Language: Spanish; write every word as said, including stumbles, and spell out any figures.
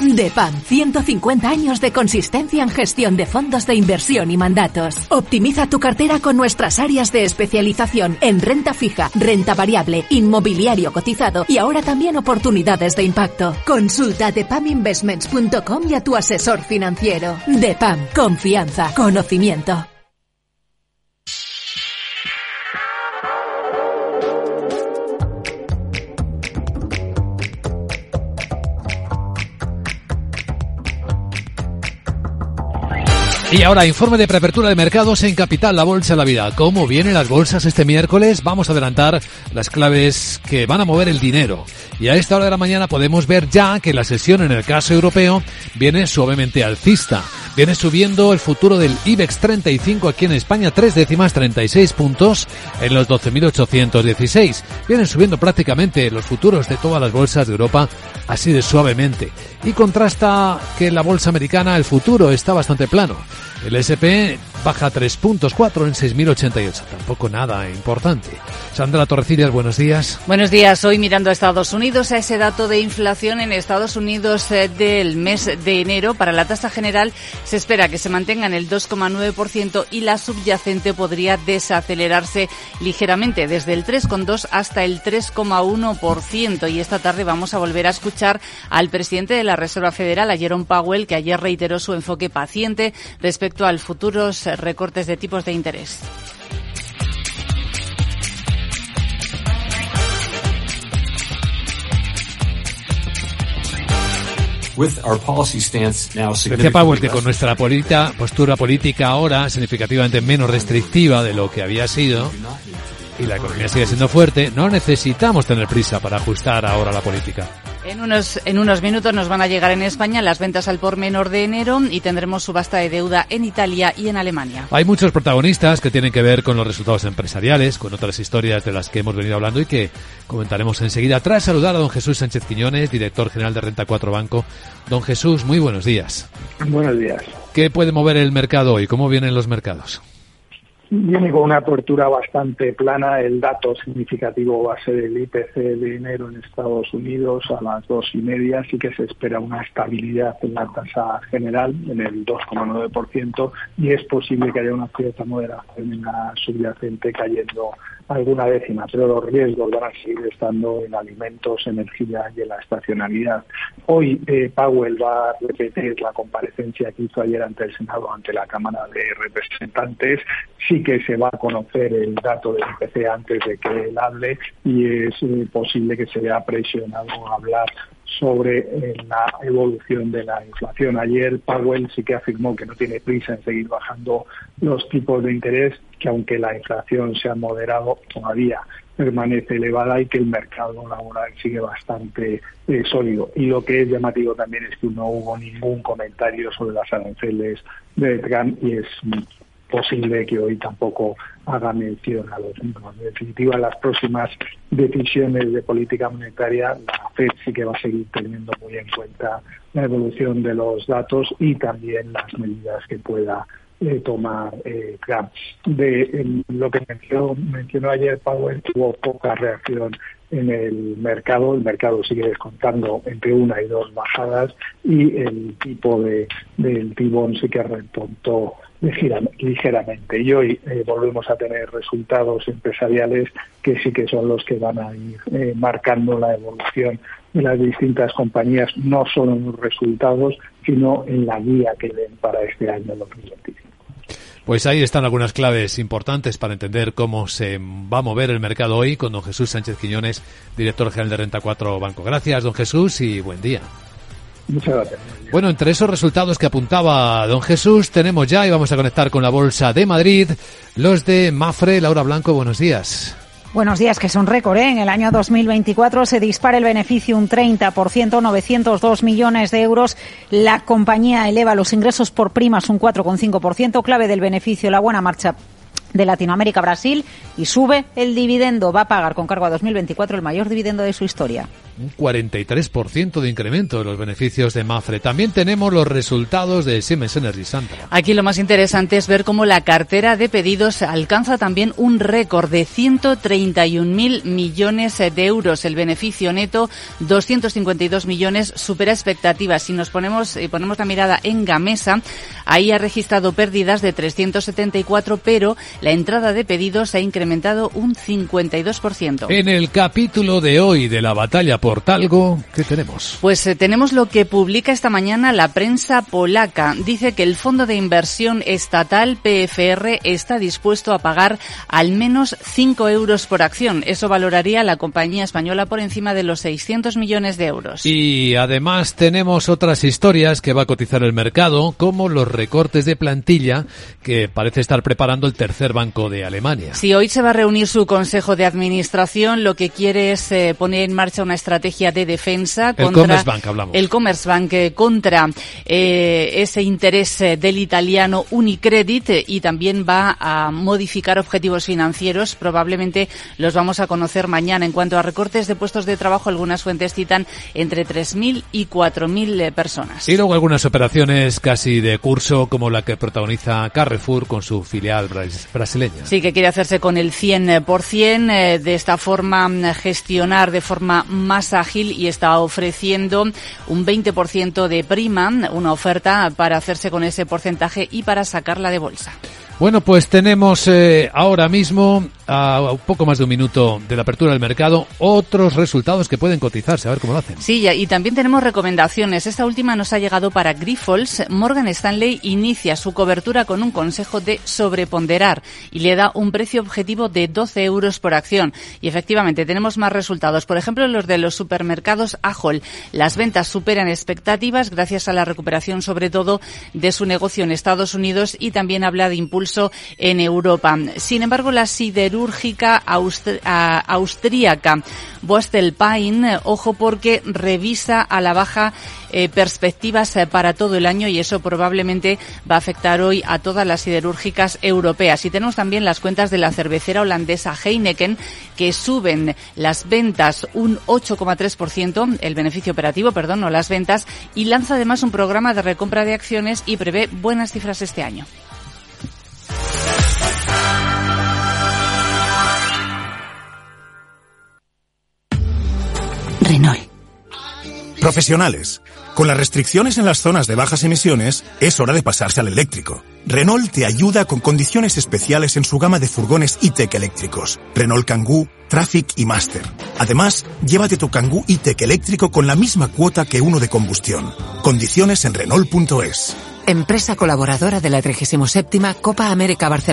DEPAM, ciento cincuenta años de consistencia en gestión de fondos de inversión y mandatos. Optimiza tu cartera con nuestras áreas de especialización en renta fija, renta variable, inmobiliario cotizado y ahora también oportunidades de impacto. Consulta depam investments punto com y a tu asesor financiero. DEPAM, confianza, conocimiento. Y ahora, informe de preapertura de mercados en Capital, la Bolsa de la Vida. ¿Cómo vienen las bolsas este miércoles? Vamos a adelantar las claves que van a mover el dinero. Y a esta hora de la mañana podemos ver ya que la sesión en el caso europeo viene suavemente alcista. Viene subiendo el futuro del IBEX treinta y cinco aquí en España, tres décimas, treinta y seis puntos en los doce mil ochocientos dieciséis. Vienen subiendo prácticamente los futuros de todas las bolsas de Europa así de suavemente. Y contrasta que en la bolsa americana el futuro está bastante plano. El ese and pe baja tres puntos cuatro en seis mil ochenta y ocho. Tampoco nada importante. Sandra Torrecillas, buenos días. Buenos días. Hoy mirando a Estados Unidos, a ese dato de inflación en Estados Unidos eh, del mes de enero. Para la tasa general se espera que se mantenga en el dos coma nueve por ciento y la subyacente podría desacelerarse ligeramente desde el tres coma dos hasta el tres coma uno por ciento. Y esta tarde vamos a volver a escuchar al presidente de la Reserva Federal, a Jerome Powell, que ayer reiteró su enfoque paciente respecto al futuros recortes de tipos de interés. Decía Powell que con nuestra política, postura política ahora significativamente menos restrictiva de lo que había sido y la economía sigue siendo fuerte, no necesitamos tener prisa para ajustar ahora la política. En unos, en unos minutos nos van a llegar en España las ventas al por menor de enero y tendremos subasta de deuda en Italia y en Alemania. Hay muchos protagonistas que tienen que ver con los resultados empresariales, con otras historias de las que hemos venido hablando y que comentaremos enseguida. Tras saludar a don Jesús Sánchez Quiñones, director general de Renta cuatro Banco. Don Jesús, muy buenos días. Buenos días. ¿Qué puede mover el mercado hoy? ¿Cómo vienen los mercados? Viene con una apertura bastante plana. El dato significativo va a ser el I P C de enero en Estados Unidos a las dos y media. Así que se espera una estabilidad en la tasa general en el dos coma nueve por ciento y es posible que haya una cierta moderación en la subyacente cayendo alguna décima, pero los riesgos van a seguir estando en alimentos, energía y en la estacionalidad. Hoy eh, Powell va a repetir la comparecencia que hizo ayer ante el Senado, ante la Cámara de Representantes. Sí que se va a conocer el dato del I P C antes de que él hable y es eh, posible que se vea presionado a hablar sobre eh, la evolución de la inflación. Ayer Powell sí que afirmó que no tiene prisa en seguir bajando los tipos de interés, que aunque la inflación se ha moderado, todavía permanece elevada y que el mercado laboral sigue bastante eh, sólido. Y lo que es llamativo también es que no hubo ningún comentario sobre las aranceles de Trump y es posible que hoy tampoco haga mención a los mismos. En definitiva, las próximas decisiones de política monetaria, la Fed sí que va a seguir teniendo muy en cuenta la evolución de los datos y también las medidas que pueda eh, tomar eh, Trump. De en lo que mencionó, mencionó ayer Powell, hubo poca reacción en el mercado. El mercado sigue descontando entre una y dos bajadas y el tipo de del T-bond sí que repuntó ligeramente. Y hoy eh, volvemos a tener resultados empresariales que sí que son los que van a ir eh, marcando la evolución de las distintas compañías, no solo en los resultados, sino en la guía que den para este año dos mil veinticinco. Pues ahí están algunas claves importantes para entender cómo se va a mover el mercado hoy con don Jesús Sánchez Quiñones, director general de Renta cuatro Banco. Gracias, don Jesús, y buen día. Muchas gracias. Bueno, entre esos resultados que apuntaba don Jesús, tenemos ya, y vamos a conectar con la Bolsa de Madrid, los de Mapfre. Laura Blanco, buenos días. Buenos días, que es un récord, ¿eh? En el año dos mil veinticuatro se dispara el beneficio un treinta por ciento, novecientos dos millones de euros. La compañía eleva los ingresos por primas un cuatro coma cinco por ciento, clave del beneficio la buena marcha de Latinoamérica, Brasil, y sube el dividendo. Va a pagar con cargo a dos mil veinticuatro el mayor dividendo de su historia. un cuarenta y tres por ciento de incremento de los beneficios de Mapfre. También tenemos los resultados de Siemens Energy, Sandra. Aquí lo más interesante es ver cómo la cartera de pedidos alcanza también un récord de ciento treinta y un mil millones de euros. El beneficio neto, doscientos cincuenta y dos millones, supera expectativas. Si nos ponemos, eh, ponemos la mirada en Gamesa, ahí ha registrado pérdidas de trescientos setenta y cuatro, pero la entrada de pedidos ha incrementado un cincuenta y dos por ciento. En el capítulo de hoy de la batalla por Talgo, ¿qué tenemos? Pues eh, tenemos lo que publica esta mañana la prensa polaca. Dice que el Fondo de Inversión Estatal, P F R, está dispuesto a pagar al menos cinco euros por acción. Eso valoraría a la compañía española por encima de los seiscientos millones de euros. Y además tenemos otras historias que va a cotizar el mercado, como los recortes de plantilla que parece estar preparando el tercer banco de Alemania. Sí, hoy se va a reunir su consejo de administración. Lo que quiere es eh, poner en marcha una estrategia de defensa contra el Commerzbank, hablamos. El Commerzbank eh, contra eh, ese interés eh, del italiano Unicredit, eh, y también va a modificar objetivos financieros. Probablemente los vamos a conocer mañana. En cuanto a recortes de puestos de trabajo, algunas fuentes citan entre tres mil y cuatro mil eh, personas. Y luego algunas operaciones casi de curso, como la que protagoniza Carrefour con su filial bras- brasileña. Sí, que quiere hacerse con el cien por ciento, eh, de esta forma gestionar de forma más ágil, y está ofreciendo un veinte por ciento de prima, una oferta para hacerse con ese porcentaje y para sacarla de bolsa. Bueno, pues tenemos eh, ahora mismo, a un poco más de un minuto de la apertura del mercado, otros resultados que pueden cotizarse, a ver cómo lo hacen. Sí, y también tenemos recomendaciones. Esta última nos ha llegado para Grifols. Morgan Stanley inicia su cobertura con un consejo de sobreponderar y le da un precio objetivo de doce euros por acción. Y efectivamente tenemos más resultados. Por ejemplo, los de los supermercados Ahold. Las ventas superan expectativas gracias a la recuperación, sobre todo, de su negocio en Estados Unidos, y también habla de impulso en Europa. Sin embargo, la siderúrgica austri- a, austríaca Voestalpine, ojo, porque revisa a la baja eh, perspectivas eh, para todo el año, y eso probablemente va a afectar hoy a todas las siderúrgicas europeas. Y tenemos también las cuentas de la cervecera holandesa Heineken, que suben las ventas un ocho coma tres por ciento, el beneficio operativo, perdón, no las ventas, y lanza además un programa de recompra de acciones y prevé buenas cifras este año. Renault. Profesionales. Con las restricciones en las zonas de bajas emisiones, es hora de pasarse al eléctrico. Renault te ayuda con condiciones especiales en su gama de furgones E-Tech eléctricos. Renault Kangoo, Traffic y Master. Además, llévate tu Kangoo E-Tech eléctrico con la misma cuota que uno de combustión. Condiciones en Renault punto es. Empresa colaboradora de la trigésima séptima Copa América Barcelona.